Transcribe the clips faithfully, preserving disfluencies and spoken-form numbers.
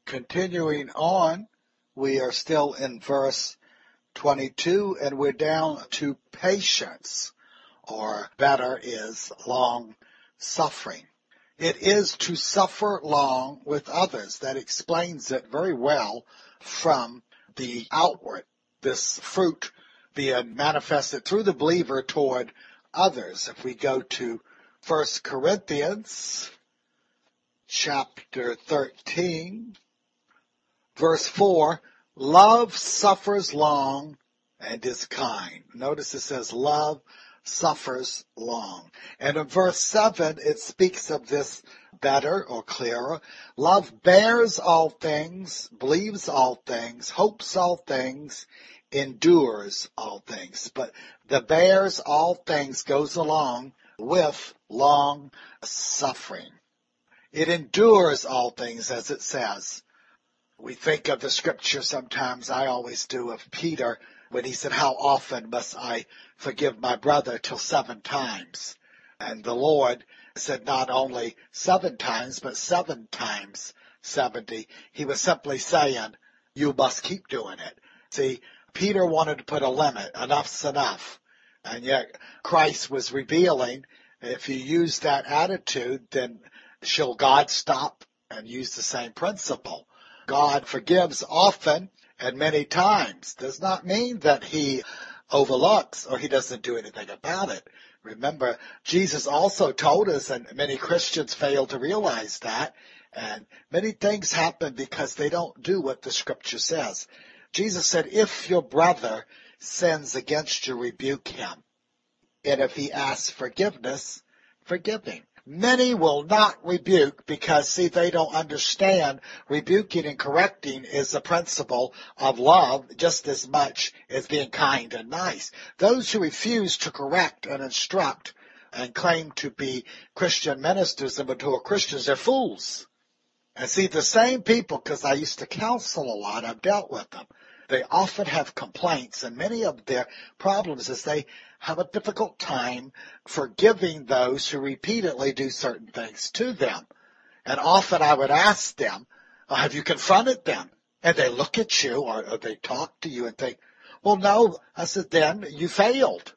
Continuing on, we are still in verse twenty-two, and we're down to patience, or better is long suffering. It is to suffer long with others. That explains it very well from the outward, this fruit being manifested through the believer toward others. If we go to First Corinthians chapter thirteen, verse four, love suffers long and is kind. Notice it says love suffers long. And in verse seven, it speaks of this better or clearer. Love bears all things, believes all things, hopes all things, endures all things. But the bears all things goes along with long suffering. It endures all things, as it says. We think of the scripture sometimes, I always do, of Peter when he said, how often must I forgive my brother? Till seven times. And the Lord said not only seven times, but seven times seventy. He was simply saying, you must keep doing it. See, Peter wanted to put a limit. Enough's enough. And yet Christ was revealing, if you use that attitude, then shall God stop and use the same principle? God forgives often and many times. Does not mean that he overlooks or he doesn't do anything about it. Remember, Jesus also told us, and many Christians fail to realize that, and many things happen because they don't do what the scripture says. Jesus said, if your brother sins against you, rebuke him. And if he asks forgiveness, forgive him. Many will not rebuke because, see, they don't understand rebuking and correcting is the principle of love just as much as being kind and nice. Those who refuse to correct and instruct and claim to be Christian ministers and mature Christians, they're fools. And see, the same people, because I used to counsel a lot, I've dealt with them. They often have complaints, and many of their problems is they have a difficult time forgiving those who repeatedly do certain things to them. And often I would ask them, oh, have you confronted them? And they look at you or, or they talk to you and think, well, no. I said, then you failed.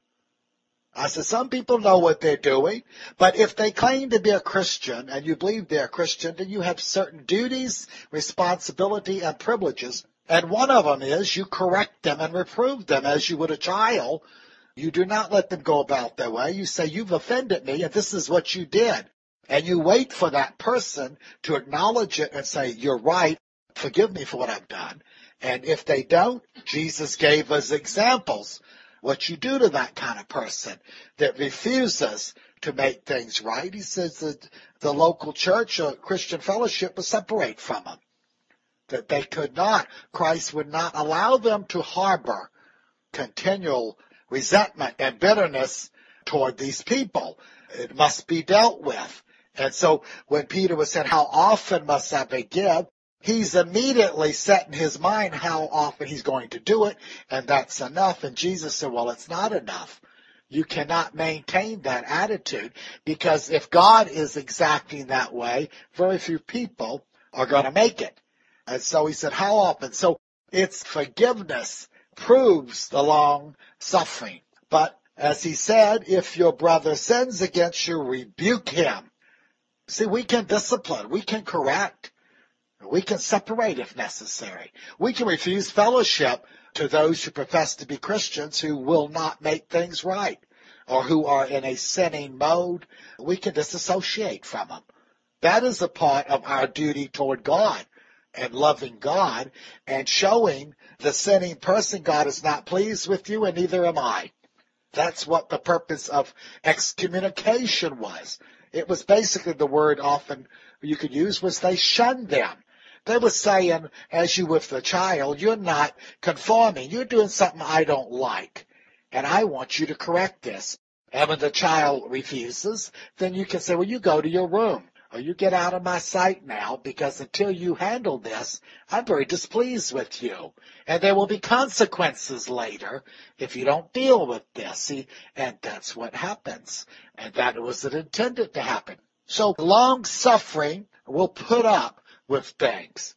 I said, some people know what they're doing, but if they claim to be a Christian and you believe they're a Christian, then you have certain duties, responsibility, and privileges. And one of them is you correct them and reprove them as you would a child. You do not let them go about their way. You say, you've offended me, and this is what you did. And you wait for that person to acknowledge it and say, you're right, forgive me for what I've done. And if they don't, Jesus gave us examples. What you do to that kind of person that refuses to make things right. He says that the local church or Christian fellowship will separate from them. That they could not, Christ would not allow them to harbor continual resentment and bitterness toward these people. It must be dealt with. And so when Peter was saying, how often must I forgive? He's immediately set in his mind how often he's going to do it, and that's enough. And Jesus said, well, it's not enough. You cannot maintain that attitude, because if God is exacting that way, very few people are going to make it. And so he said, how often? So it's forgiveness proves the long suffering. But as he said, if your brother sins against you, rebuke him. See, we can discipline, we can correct, we can separate if necessary. We can refuse fellowship to those who profess to be Christians who will not make things right or who are in a sinning mode. We can disassociate from them. That is a part of our duty toward God and loving God and showing the sinning person God is not pleased with you, and neither am I. That's what the purpose of excommunication was. It was basically the word often you could use was they shunned them. They were saying, as you with the child, you're not conforming. You're doing something I don't like, and I want you to correct this. And when the child refuses, then you can say, well, you go to your room, or you get out of my sight now, because until you handle this, I'm very displeased with you. And there will be consequences later if you don't deal with this. See, and that's what happens. And that was intended to happen. So long suffering will put up with things.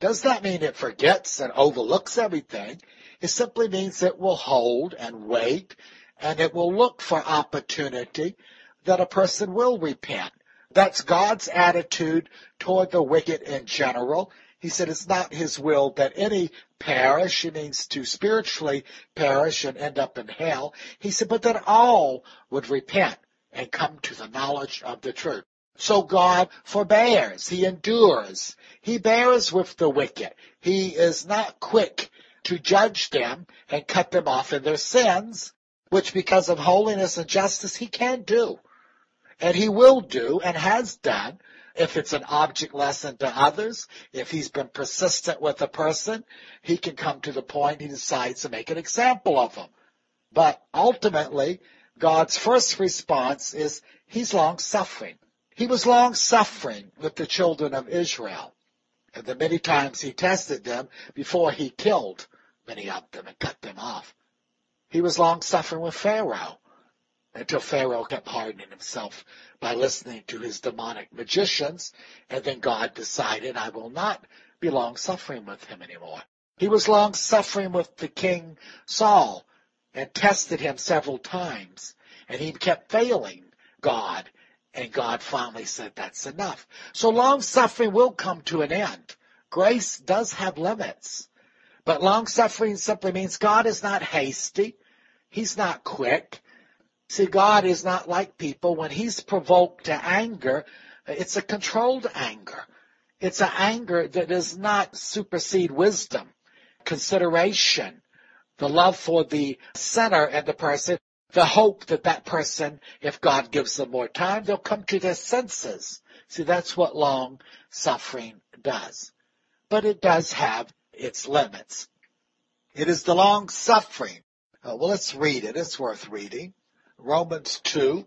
Does not mean it forgets and overlooks everything. It simply means it will hold and wait, and it will look for opportunity that a person will repent. That's God's attitude toward the wicked in general. He said it's not his will that any perish. He means to spiritually perish and end up in hell. He said, but that all would repent and come to the knowledge of the truth. So God forbears. He endures. He bears with the wicked. He is not quick to judge them and cut them off in their sins, which because of holiness and justice he can do. And he will do and has done. If it's an object lesson to others, if he's been persistent with a person, he can come to the point he decides to make an example of them. But ultimately, God's first response is he's long-suffering. He was long-suffering with the children of Israel. And the many times he tested them before he killed many of them and cut them off. He was long-suffering with Pharaoh, until Pharaoh kept hardening himself by listening to his demonic magicians, and then God decided, I will not be long-suffering with him anymore. He was long-suffering with the king Saul, and tested him several times, and he kept failing God, and God finally said, that's enough. So long-suffering will come to an end. Grace does have limits, but long-suffering simply means God is not hasty. He's not quick. See, God is not like people. When he's provoked to anger, it's a controlled anger. It's an anger that does not supersede wisdom, consideration, the love for the sinner and the person, the hope that that person, if God gives them more time, they'll come to their senses. See, that's what long suffering does. But it does have its limits. It is the long suffering. Uh, well, let's read it. It's worth reading. Romans two,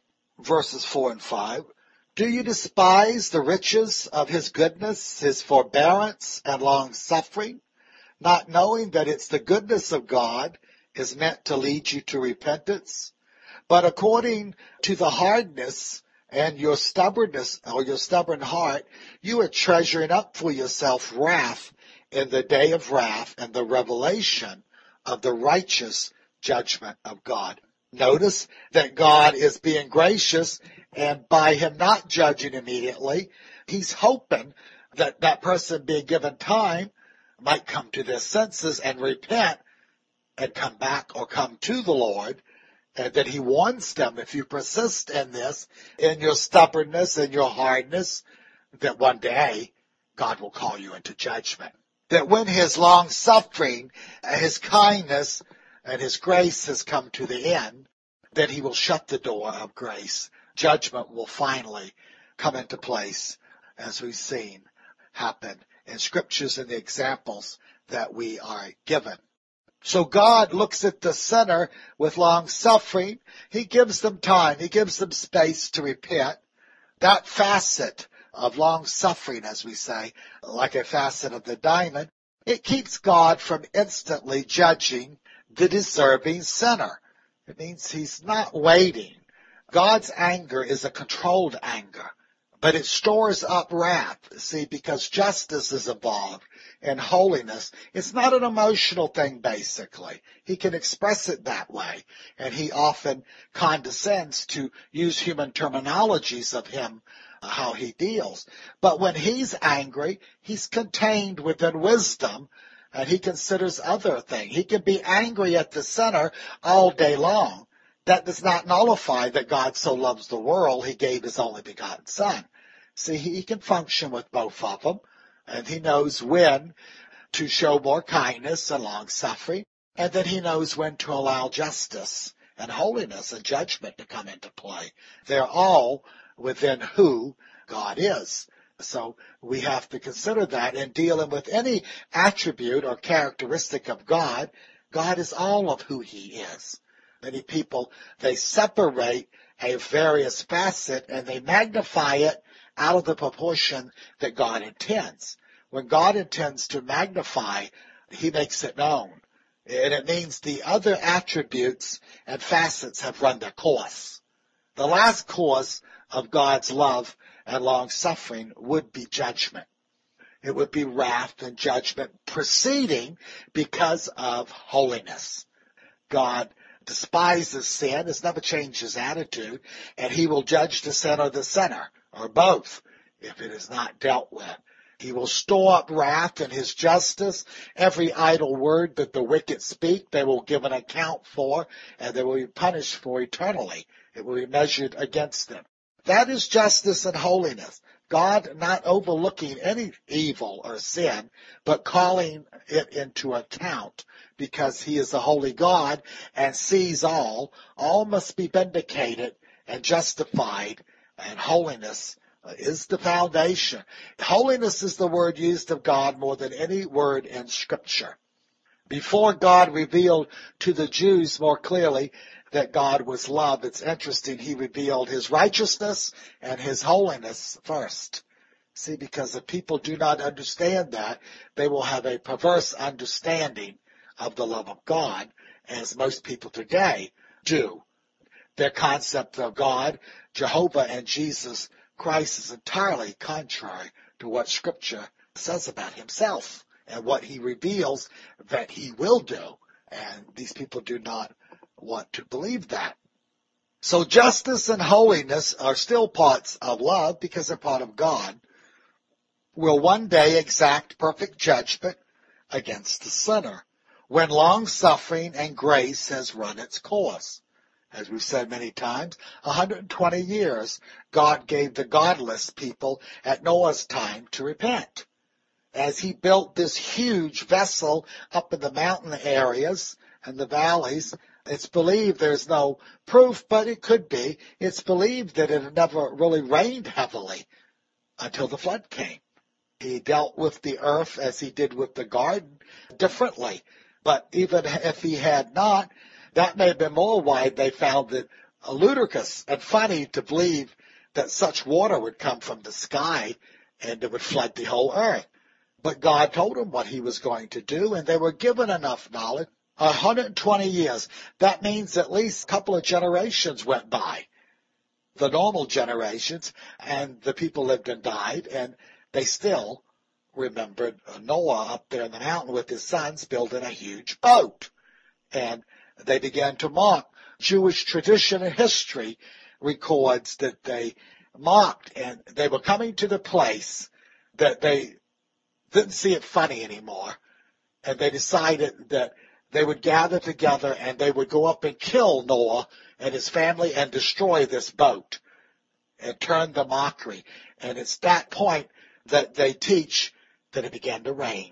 verses four and five. Do you despise the riches of his goodness, his forbearance, and long-suffering, not knowing that it's the goodness of God is meant to lead you to repentance? But according to the hardness and your stubbornness, or your stubborn heart, you are treasuring up for yourself wrath in the day of wrath and the revelation of the righteous judgment of God. Notice that God is being gracious, and by him not judging immediately, he's hoping that that person being given time might come to their senses and repent and come back or come to the Lord, and that he warns them, if you persist in this, in your stubbornness and your hardness, that one day God will call you into judgment. That when his long suffering, his kindness, and his grace has come to the end, that he will shut the door of grace. Judgment will finally come into place, as we've seen happen in scriptures and the examples that we are given. So God looks at the sinner with long suffering. He gives them time. He gives them space to repent. That facet of long suffering, as we say, like a facet of the diamond, it keeps God from instantly judging the deserving sinner. It means he's not waiting. God's anger is a controlled anger, but it stores up wrath, see, because justice is involved and holiness. It's not an emotional thing, basically. He can express it that way, and he often condescends to use human terminologies of him, uh, how he deals. But when he's angry, he's contained within wisdom, and he considers other things. He can be angry at the sinner all day long. That does not nullify that God so loves the world, he gave his only begotten Son. See, he can function with both of them, and he knows when to show more kindness and long-suffering, and then he knows when to allow justice and holiness and judgment to come into play. They're all within who God is. So we have to consider that in dealing with any attribute or characteristic of God. God is all of who he is. Many people, they separate a various facet and they magnify it out of the proportion that God intends. When God intends to magnify, he makes it known. And it means the other attributes and facets have run their course. The last course of God's love and long-suffering would be judgment. It would be wrath and judgment proceeding because of holiness. God despises sin, has never changed his attitude, and he will judge the sin or the sinner, or both, if it is not dealt with. He will store up wrath in his justice. Every idle word that the wicked speak, they will give an account for, and they will be punished for eternally. It will be measured against them. That is justice and holiness. God not overlooking any evil or sin, but calling it into account because he is a holy God and sees all. All must be vindicated and justified, and holiness is the foundation. Holiness is the word used of God more than any word in Scripture. Before God revealed to the Jews more clearly that God was love, it's interesting, he revealed his righteousness and his holiness first. See, because if people do not understand that, they will have a perverse understanding of the love of God, as most people today do. Their concept of God, Jehovah, and Jesus Christ is entirely contrary to what Scripture says about himself and what he reveals that he will do. And these people do not want to believe that. So justice and holiness are still parts of love because they're part of God, will one day exact perfect judgment against the sinner when long-suffering and grace has run its course. As we've said many times, one hundred twenty years God gave the godless people at Noah's time to repent. As he built this huge vessel up in the mountain areas and the valleys, it's believed, there's no proof, but it could be, it's believed that it had never really rained heavily until the flood came. He dealt with the earth as he did with the garden differently. But even if he had not, that may have been more why they found it ludicrous and funny to believe that such water would come from the sky and it would flood the whole earth. But God told them what he was going to do, and they were given enough knowledge. one hundred twenty years. That means at least a couple of generations went by. The normal generations, and the people lived and died, and they still remembered Noah up there in the mountain with his sons building a huge boat. And they began to mock. Jewish tradition and history records that they mocked, and they were coming to the place that they didn't see it funny anymore, and they decided that they would gather together and they would go up and kill Noah and his family and destroy this boat and turn the mockery. And it's that point that they teach that it began to rain.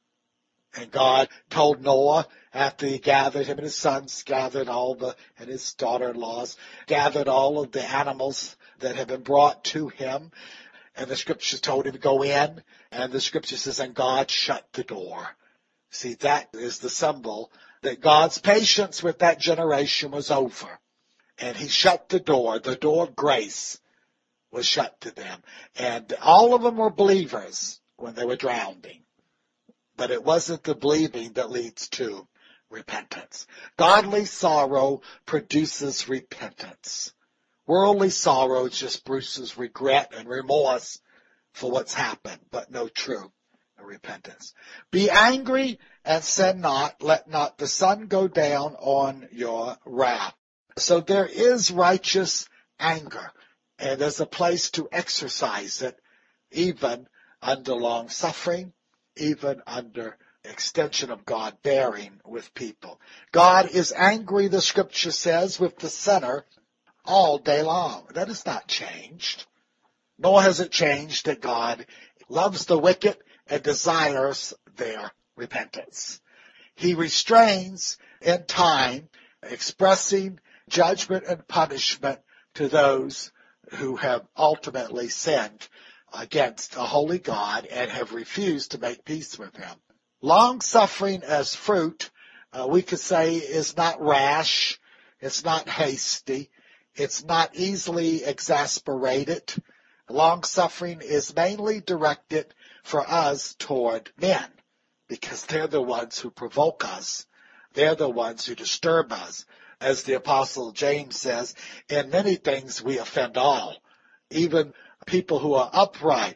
And God told Noah, after he gathered him and his sons, gathered all the, and his daughter-in-laws, gathered all of the animals that had been brought to him, and the scripture told him to go in, and the scripture says, and God shut the door. See, that is the symbol that God's patience with that generation was over. And he shut the door. The door of grace was shut to them. And all of them were believers when they were drowning. But it wasn't the believing that leads to repentance. Godly sorrow produces repentance. Worldly sorrow just produces regret and remorse for what's happened, but no true repentance. Be angry and sin not. Let not the sun go down on your wrath. So there is righteous anger, and there's a place to exercise it, even under long suffering, even under extension of God bearing with people. God is angry, the scripture says, with the sinner all day long. That has not changed. Nor has it changed that God loves the wicked and desires their repentance. He restrains in time, expressing judgment and punishment to those who have ultimately sinned against a holy God and have refused to make peace with him. Long-suffering as fruit, uh, we could say, is not rash, it's not hasty, it's not easily exasperated. Long-suffering is mainly directed for us toward men, because they're the ones who provoke us. They're the ones who disturb us. As the Apostle James says, in many things we offend all. Even people who are upright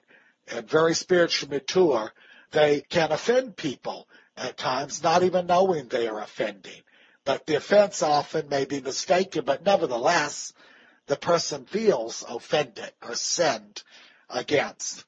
and very spiritually mature, they can offend people at times, not even knowing they are offending. But the offense often may be mistaken, but nevertheless, the person feels offended or sinned against.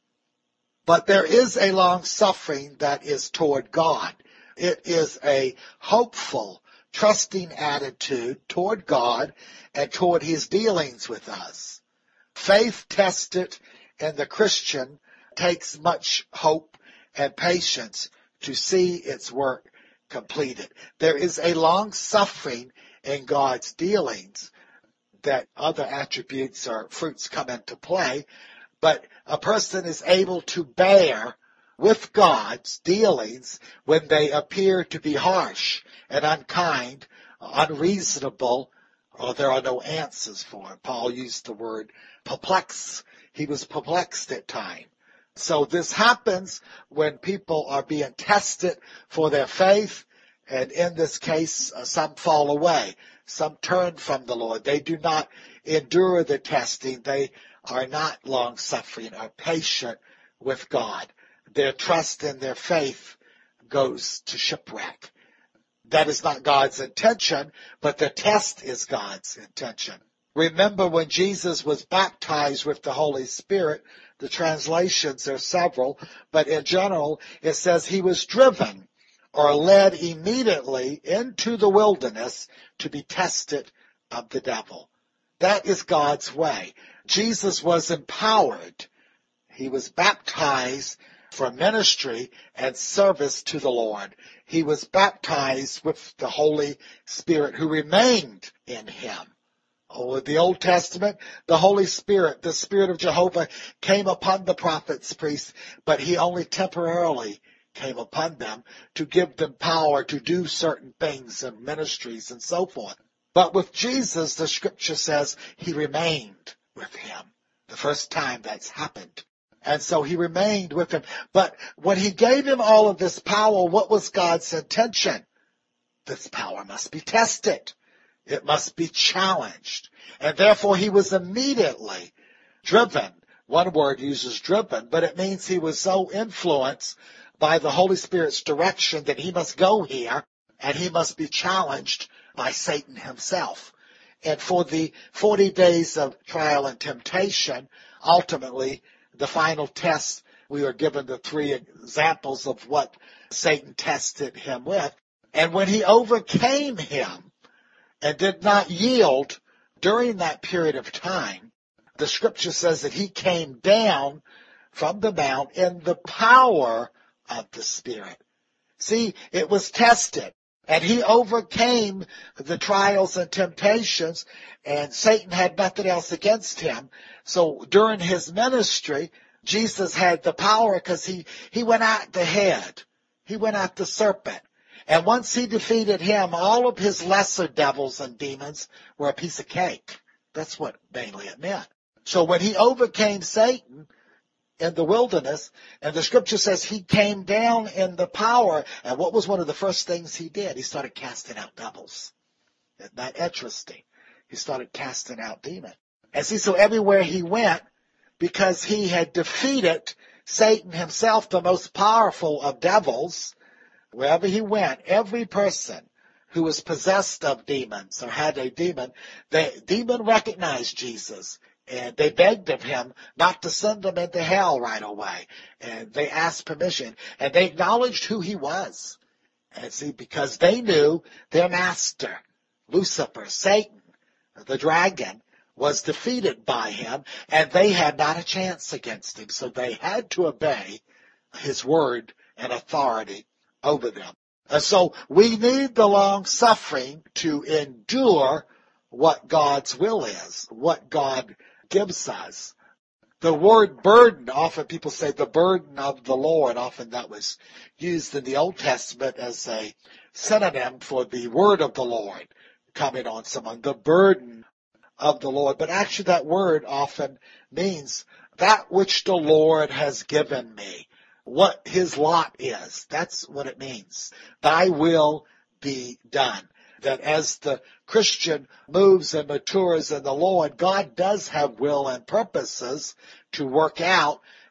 But there is a long suffering that is toward God. It is a hopeful, trusting attitude toward God and toward his dealings with us. Faith tested in the Christian takes much hope and patience to see its work completed. There is a long suffering in God's dealings that other attributes or fruits come into play, but a person is able to bear with God's dealings when they appear to be harsh and unkind, unreasonable, or there are no answers for it. Paul used the word perplex. He was perplexed at times. So this happens when people are being tested for their faith, and in this case, uh, some fall away. Some turn from the Lord. They do not endure the testing. They are not long-suffering or patient with God. Their trust in their faith goes to shipwreck. That is not God's intention, but the test is God's intention. Remember when Jesus was baptized with the Holy Spirit, the translations are several, but in general it says he was driven or led immediately into the wilderness to be tested of the devil. That is God's way. Jesus was empowered. He was baptized for ministry and service to the Lord. He was baptized with the Holy Spirit who remained in him. Oh, in the Old Testament, the Holy Spirit, the Spirit of Jehovah, came upon the prophets, priests, but he only temporarily came upon them to give them power to do certain things and ministries and so forth. But with Jesus, the scripture says he remained with him. The first time that's happened. And so he remained with him. But when he gave him all of this power, what was God's intention? This power must be tested. It must be challenged. And therefore he was immediately driven. One word uses driven, but it means he was so influenced by the Holy Spirit's direction that he must go here and he must be challenged by Satan himself. And for the forty days of trial and temptation, ultimately, the final test, we are given the three examples of what Satan tested him with. And when he overcame him and did not yield during that period of time, the scripture says that he came down from the mount in the power of the Spirit. See, it was tested. And he overcame the trials and temptations, and Satan had nothing else against him. So during his ministry, Jesus had the power because he, he went at the head. He went at the serpent. And once he defeated him, all of his lesser devils and demons were a piece of cake. That's what mainly it meant. So when he overcame Satan in the wilderness, and the scripture says he came down in the power, and what was one of the first things he did? He started casting out devils. Isn't that interesting? He started casting out demons. And see, so everywhere he went, because he had defeated Satan himself, the most powerful of devils, wherever he went, every person who was possessed of demons or had a demon, the demon recognized Jesus. And they begged of him not to send them into hell right away. And they asked permission. And they acknowledged who he was. And see, because they knew their master, Lucifer, Satan, the dragon, was defeated by him. And they had not a chance against him. So they had to obey his word and authority over them. And so we need the long suffering to endure what God's will is, what God gives us. The word burden, often people say the burden of the Lord, often that was used in the Old Testament as a synonym for the word of the Lord coming on someone, the burden of the Lord. But actually that word often means that which the Lord has given me, what his lot is. That's what it means. Thy will be done. That as the Christian moves and matures in the Lord, God does have will and purposes to work out,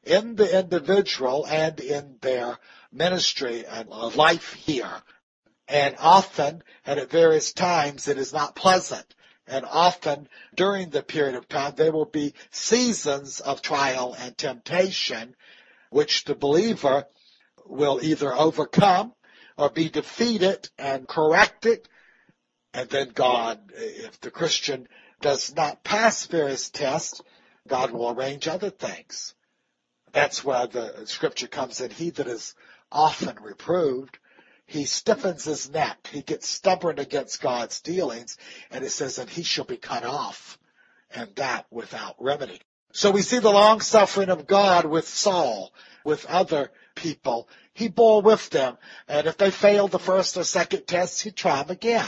in the individual and in their ministry and life here. And often, and at various times, it is not pleasant. And often, during the period of time, there will be seasons of trial and temptation, which the believer will either overcome or be defeated and corrected. And then God, if the Christian does not pass various tests, God will arrange other things. That's where the scripture comes in. He that is often reproved, he stiffens his neck. He gets stubborn against God's dealings. And it says that he shall be cut off, and that without remedy. So we see the long suffering of God with Saul, with other people. He bore with them. And if they failed the first or second test, he'd try them again.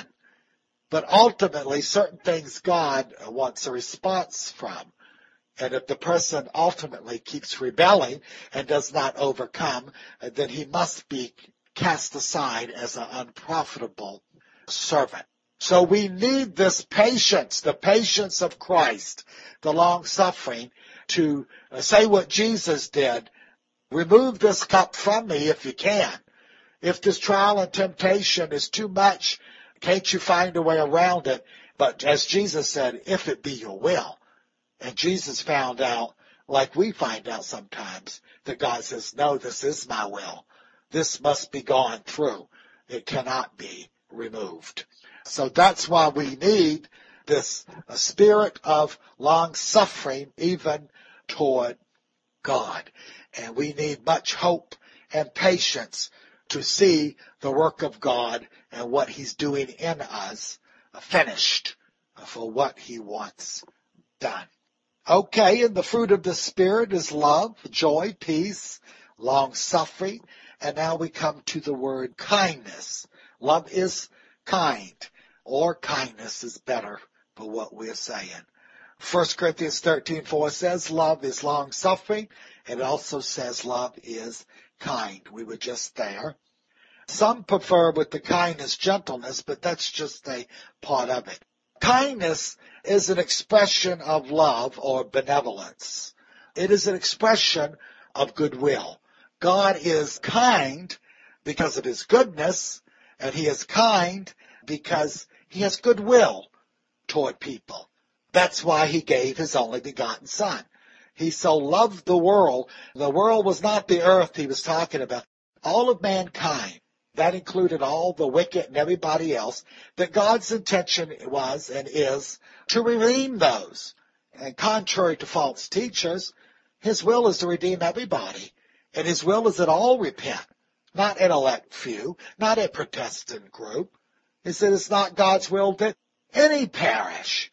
But ultimately, certain things God wants a response from. And if the person ultimately keeps rebelling and does not overcome, then he must be cast aside as an unprofitable servant. So we need this patience, the patience of Christ, the long suffering, to say what Jesus did. Remove this cup from me if you can. If this trial and temptation is too much, can't you find a way around it? But as Jesus said, if it be your will. And Jesus found out, like we find out sometimes, that God says, no, this is my will. This must be gone through. It cannot be removed. So that's why we need this spirit of long suffering even toward God. And we need much hope and patience to see the work of God and what he's doing in us finished for what he wants done. Okay, and the fruit of the Spirit is love, joy, peace, long-suffering. And now we come to the word kindness. Love is kind, or kindness is better for what we're saying. First Corinthians thirteen four says love is long-suffering, and it also says love is kind. We were just there. Some prefer with the kindness gentleness, but that's just a part of it. Kindness is an expression of love or benevolence. It is an expression of goodwill. God is kind because of his goodness, and he is kind because he has goodwill toward people. That's why he gave his only begotten Son. He so loved the world. The world was not the earth he was talking about. All of mankind. That included all the wicked and everybody else, that God's intention was and is to redeem those. And contrary to false teachers, his will is to redeem everybody. And his will is that all repent, not an elect few, not a Protestant group. He said it's not God's will that any perish.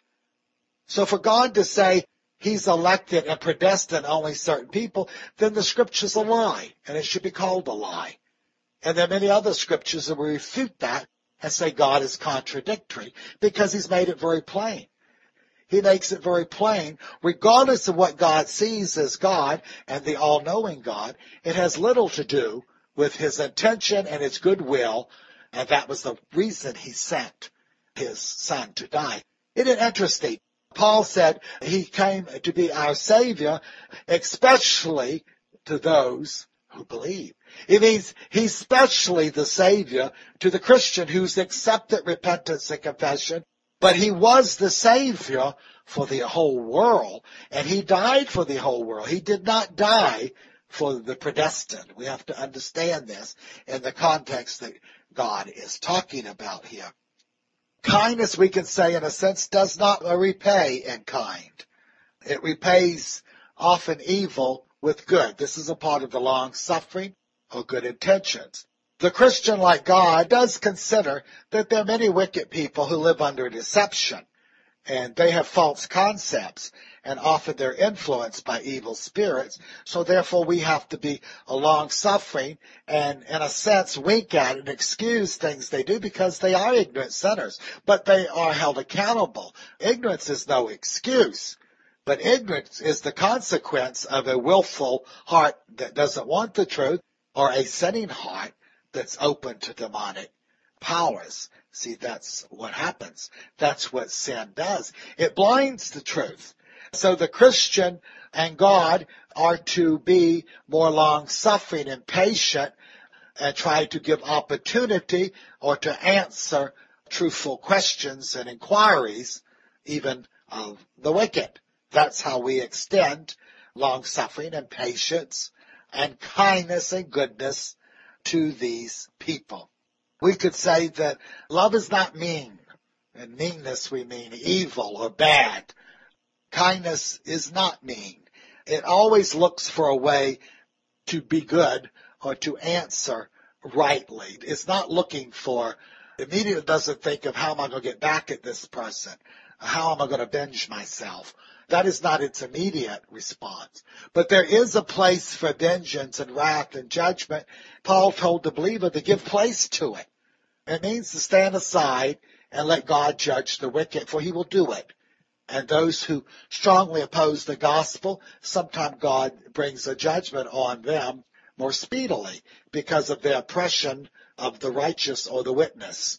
So for God to say he's elected and predestined only certain people, then the scripture's a lie, and it should be called a lie. And there are many other scriptures that will refute that and say God is contradictory because he's made it very plain. He makes it very plain, regardless of what God sees as God and the all-knowing God, it has little to do with his intention and his goodwill, and that was the reason he sent his Son to die. Isn't it interesting? Paul said he came to be our Savior, especially to those who believe. It means he's specially the Savior to the Christian who's accepted repentance and confession, but he was the Savior for the whole world, and he died for the whole world. He did not die for the predestined. We have to understand this in the context that God is talking about here. Kindness, we can say, in a sense, does not repay in kind. It repays often evil with good. This is a part of the long suffering or good intentions. The Christian, like God, does consider that there are many wicked people who live under deception, and they have false concepts, and often they're influenced by evil spirits. So therefore we have to be long-suffering and, in a sense, wink at and excuse things they do because they are ignorant sinners, but they are held accountable. Ignorance is no excuse. But ignorance is the consequence of a willful heart that doesn't want the truth, or a sinning heart that's open to demonic powers. See, that's what happens. That's what sin does. It blinds the truth. So the Christian and God are to be more long-suffering and patient and try to give opportunity or to answer truthful questions and inquiries, even of the wicked. That's how we extend long-suffering and patience and kindness and goodness to these people. We could say that love is not mean. In meanness we mean evil or bad. Kindness is not mean. It always looks for a way to be good or to answer rightly. It's not looking for, immediately doesn't think of how am I going to get back at this person? How am I going to avenge myself? That is not its immediate response. But there is a place for vengeance and wrath and judgment. Paul told the believer to give place to it. It means to stand aside and let God judge the wicked, for he will do it. And those who strongly oppose the gospel, sometimes God brings a judgment on them more speedily because of the oppression of the righteous or the witness.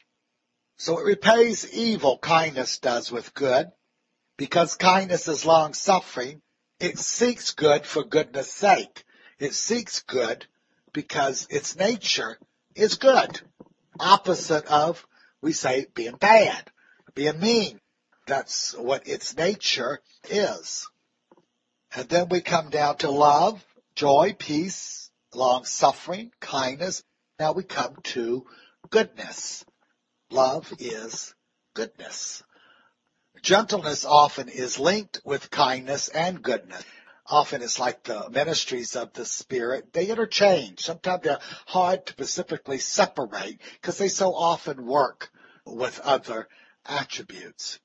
So it repays evil, kindness does, with good. Because kindness is long-suffering, it seeks good for goodness' sake. It seeks good because its nature is good. Opposite of, we say, being bad, being mean. That's what its nature is. And then we come down to love, joy, peace, long-suffering, kindness. Now we come to goodness. Love is goodness. Gentleness often is linked with kindness and goodness. Often it's like the ministries of the Spirit. They interchange. Sometimes they're hard to specifically separate because they so often work with other attributes.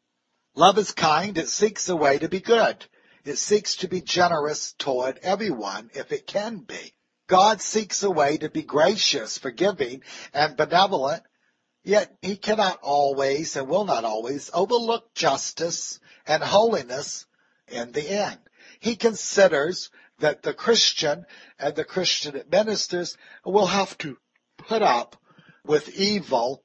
Love is kind. It seeks a way to be good. It seeks to be generous toward everyone if it can be. God seeks a way to be gracious, forgiving, and benevolent. Yet he cannot always and will not always overlook justice and holiness in the end. He considers that the Christian and the Christian ministers will have to put up with evil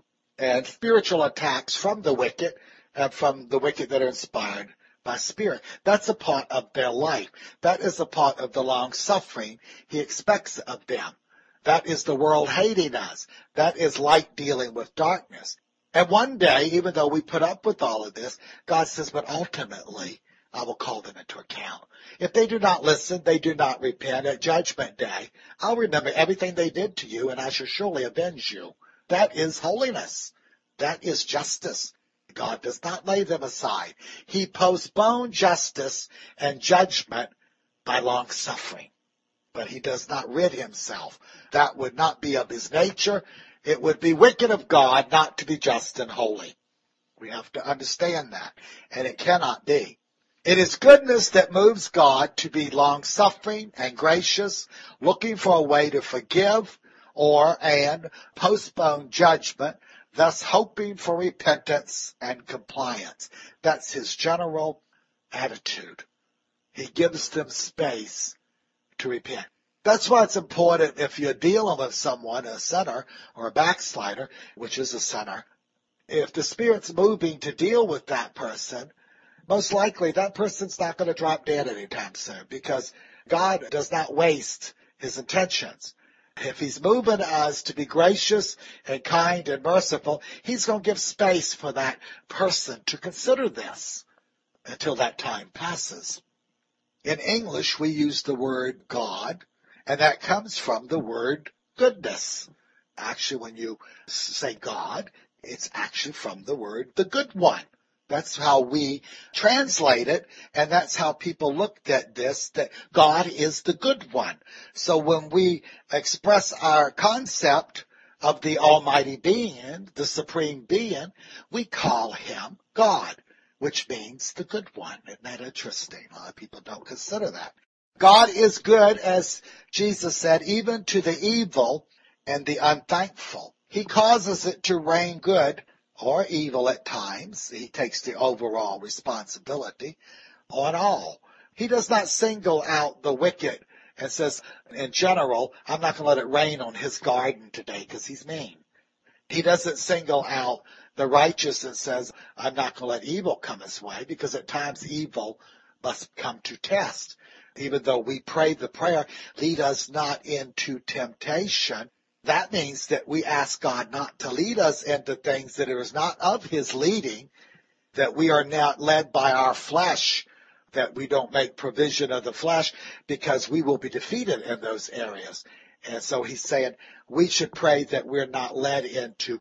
and spiritual attacks from the wicked and from the wicked that are inspired by spirit. That's a part of their life. That is a part of the long suffering he expects of them. That is the world hating us. That is light dealing with darkness. And one day, even though we put up with all of this, God says, but ultimately, I will call them into account. If they do not listen, they do not repent at judgment day, I'll remember everything they did to you, and I shall surely avenge you. That is holiness. That is justice. God does not lay them aside. He postponed justice and judgment by long suffering. But he does not rid himself. That would not be of his nature. It would be wicked of God not to be just and holy. We have to understand that. And it cannot be. It is goodness that moves God to be long-suffering and gracious, looking for a way to forgive or and postpone judgment, thus hoping for repentance and compliance. That's his general attitude. He gives them space to repent. That's why it's important if you're dealing with someone, a sinner or a backslider, which is a sinner, if the Spirit's moving to deal with that person, most likely that person's not going to drop dead anytime soon because God does not waste his intentions. If he's moving us to be gracious and kind and merciful, he's going to give space for that person to consider this until that time passes. In English, we use the word God, and that comes from the word goodness. Actually, when you say God, it's actually from the word the good one. That's how we translate it, and that's how people looked at this, that God is the good one. So when we express our concept of the Almighty Being, the Supreme Being, we call him God, which means the good one. Isn't that interesting? A lot of people don't consider that. God is good, as Jesus said, even to the evil and the unthankful. He causes it to rain good or evil at times. He takes the overall responsibility on all. He does not single out the wicked and says, in general, I'm not going to let it rain on his garden today because he's mean. He doesn't single out the righteous and says, I'm not going to let evil come his way, because at times evil must come to test. Even though we pray the prayer, lead us not into temptation, that means that we ask God not to lead us into things that is not of his leading, that we are not led by our flesh, that we don't make provision of the flesh, because we will be defeated in those areas. And so he's saying we should pray that we're not led into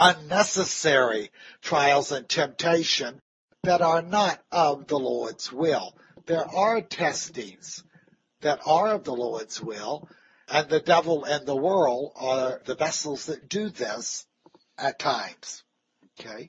unnecessary trials and temptation that are not of the Lord's will. There are testings that are of the Lord's will, and the devil and the world are the vessels that do this at times. Okay?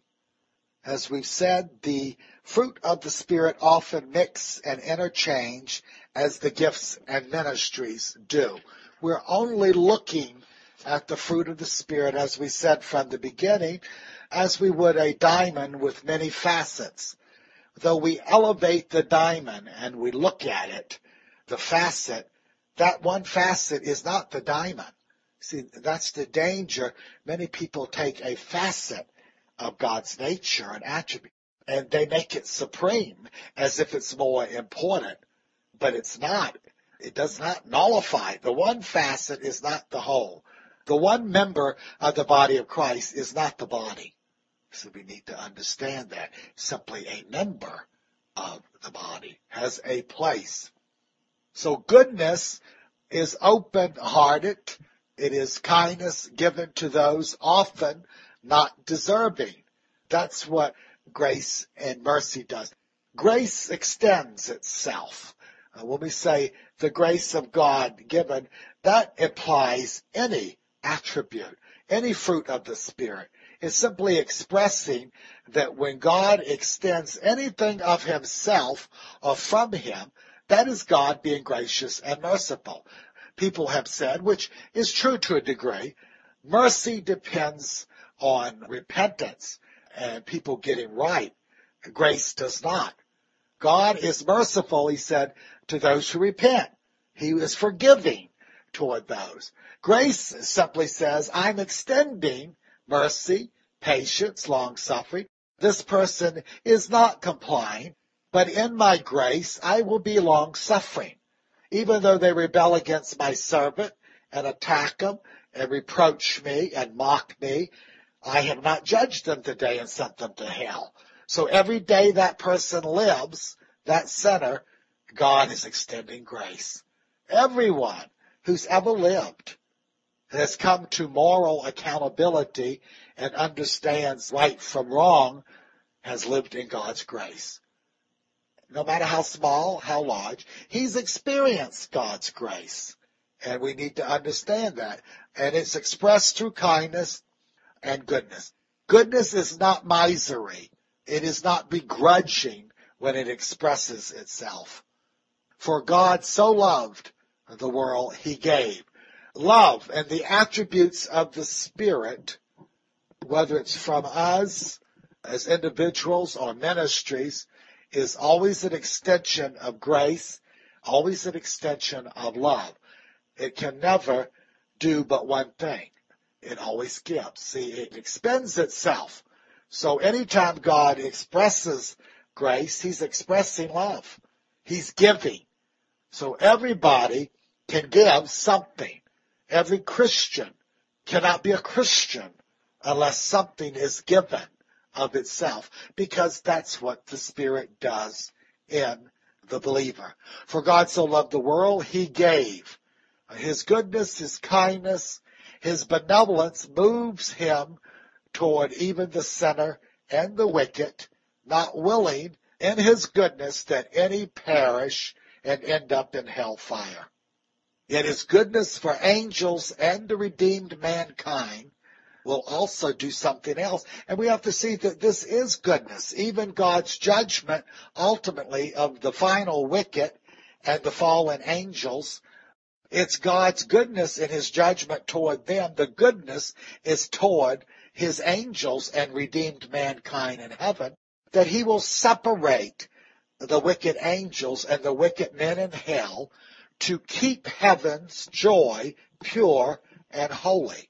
As we've said, the fruit of the Spirit often mix and interchange as the gifts and ministries do. We're only looking at the fruit of the Spirit, as we said from the beginning, as we would a diamond with many facets. Though we elevate the diamond and we look at it, the facet, that one facet is not the diamond. See, that's the danger. Many people take a facet of God's nature and attribute, and they make it supreme as if it's more important, but it's not. It does not nullify. The one facet is not the whole. The one member of the body of Christ is not the body. So we need to understand that. Simply a member of the body has a place. So goodness is open-hearted. It is kindness given to those often not deserving. That's what grace and mercy does. Grace extends itself. Uh, when we say the grace of God given, that implies any attribute, any fruit of the Spirit. It's simply expressing that when God extends anything of himself or from him, that is God being gracious and merciful. People have said, which is true to a degree, mercy depends on repentance and people getting right. Grace does not. God is merciful, he said, to those who repent. He is forgiving toward those. Grace simply says, I'm extending mercy, patience, long-suffering. This person is not complying, but in my grace I will be long-suffering. Even though they rebel against my servant and attack him and reproach me and mock me, I have not judged them today and sent them to hell. So every day that person lives, that sinner, God is extending grace. Everyone who's ever lived has come to moral accountability and understands right from wrong has lived in God's grace. No matter how small, how large, he's experienced God's grace. And we need to understand that. And it's expressed through kindness and goodness. Goodness is not misery. It is not begrudging when it expresses itself. For God so loved the world, he gave. Love and the attributes of the Spirit, whether it's from us as individuals or ministries, is always an extension of grace, always an extension of love. It can never do but one thing. It always gives. See, it expends itself. So anytime God expresses grace, he's expressing love. He's giving. So everybody can give something. Every Christian cannot be a Christian unless something is given of itself, because that's what the Spirit does in the believer. For God so loved the world, he gave. His goodness, his kindness, his benevolence moves him toward even the sinner and the wicked, not willing in his goodness that any perish and end up in hellfire. Yet his goodness for angels and the redeemed mankind will also do something else. And we have to see that this is goodness. Even God's judgment, ultimately, of the final wicked and the fallen angels, it's God's goodness in his judgment toward them. The goodness is toward his angels and redeemed mankind in heaven, that he will separate the wicked angels and the wicked men in hell to keep heaven's joy pure and holy.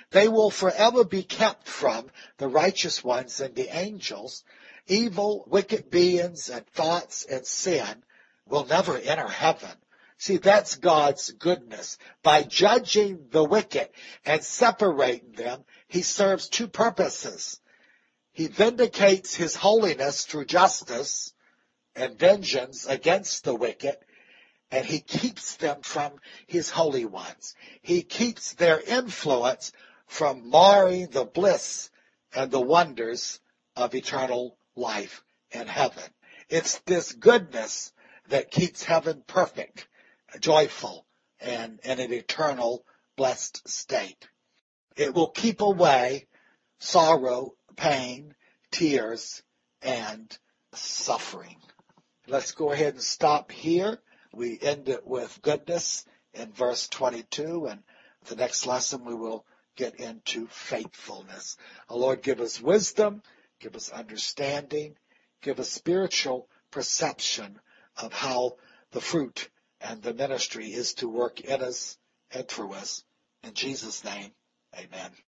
They will forever be kept from the righteous ones and the angels. Evil, wicked beings and thoughts and sin will never enter heaven. See, that's God's goodness. By judging the wicked and separating them, he serves two purposes. He vindicates his holiness through justice and vengeance against the wicked, and he keeps them from his holy ones. He keeps their influence from marring the bliss and the wonders of eternal life in heaven. It's this goodness that keeps heaven perfect, joyful, and in an eternal blessed state. It will keep away sorrow, pain, tears, and suffering. Let's go ahead and stop here. We end it with goodness in verse twenty-two, and the next lesson we will get into faithfulness. Oh, Lord, give us wisdom, give us understanding, give us spiritual perception of how the fruit and the ministry is to work in us and through us. In Jesus' name, amen.